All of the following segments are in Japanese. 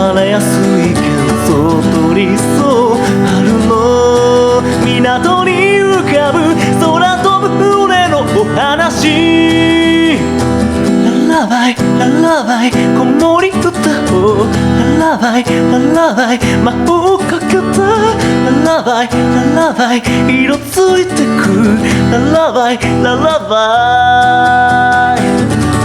壊れやすい幻想と理想、春の港に浮かぶ空飛ぶ船のお話。ララバイララバイ子守歌を、ララバイララバイ魔法かけた、ララバイララバイ色ついてく、ララバイララバイ。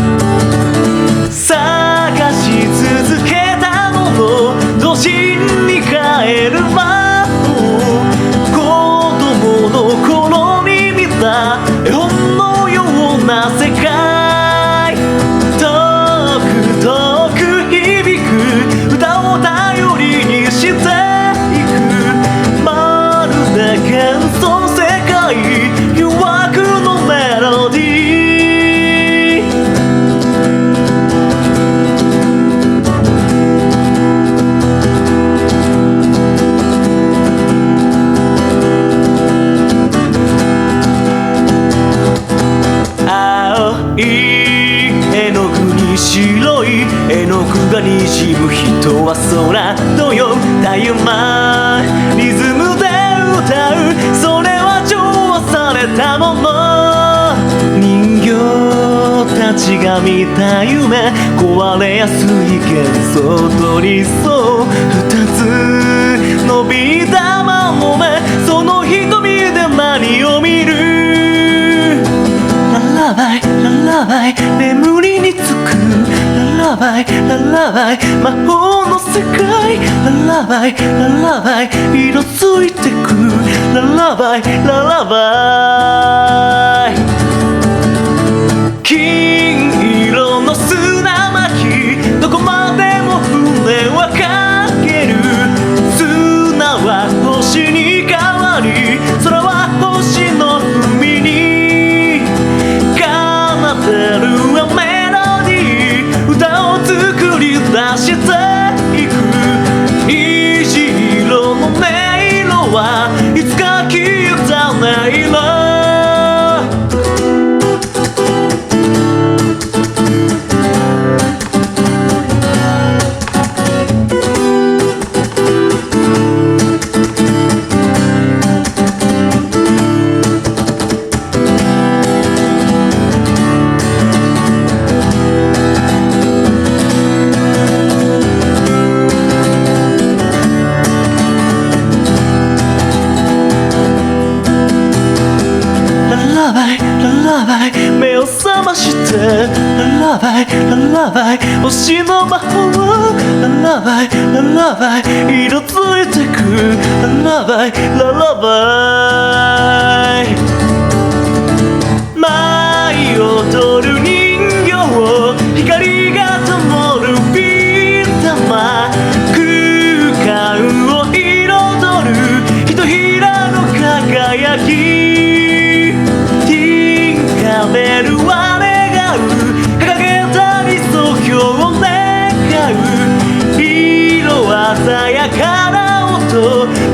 探し続けたもの、童心に帰る魔法、子供の頃に見た絵本のような世界、遠く遠く響く歌を頼りにしていく、まるで幻想世界、誘惑のメロディー。絵の具に白い絵の具がにじむ、人は空とよたゆまリズムで歌う、それは調和されたもの。人形たちが見た夢、壊れやすい幻想と理想、二つ伸びたまもめ、その瞳で何を見る。ララバイララバイ眠りにつく、ララバイララバイ魔法の世界、ララバイララバイ色ついてく、ララバイララバイ。金色の砂巻、どこまでも船はかける、砂は星に変わり、空は星の海に奏でるメロディー、歌を作り出していく。虹色の音色はいつか消えた音色。ララバイ目を覚まして、ララバイララバイ星の魔法、ララバイララバイ色ついてく、ララバイララバイ。舞い踊る人形、光が灯るビー玉、空間を彩るひとひらの輝き、ベルは願う、掲げた理想郷を願う、色鮮やかな音